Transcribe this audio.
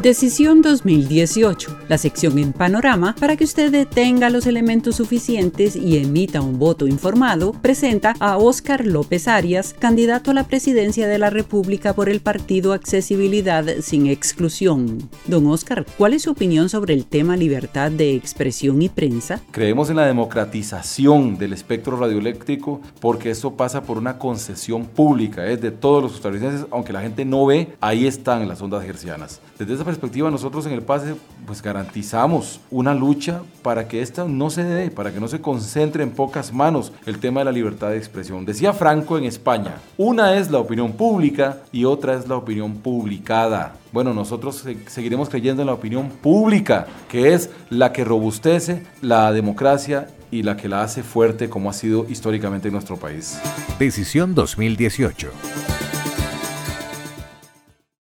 Decisión 2018, la sección en Panorama, para que usted tenga los elementos suficientes y emita un voto informado, presenta a Óscar López Arias, candidato a la presidencia de la República por el partido Accesibilidad Sin Exclusión. Don Óscar, ¿cuál es su opinión sobre el tema libertad de expresión y prensa? Creemos en la democratización del espectro radioeléctrico porque esto pasa por una concesión pública, de todos los costarricenses, aunque la gente no ve, ahí están las ondas hertzianas. Desde esa perspectiva, nosotros en el PASE garantizamos una lucha para que esta no se dé, para que no se concentre en pocas manos el tema de la libertad de expresión. Decía Franco en España, una es la opinión pública y otra es la opinión publicada. Bueno, nosotros seguiremos creyendo en la opinión pública, que es la que robustece la democracia y la que la hace fuerte como ha sido históricamente en nuestro país. Decisión 2018.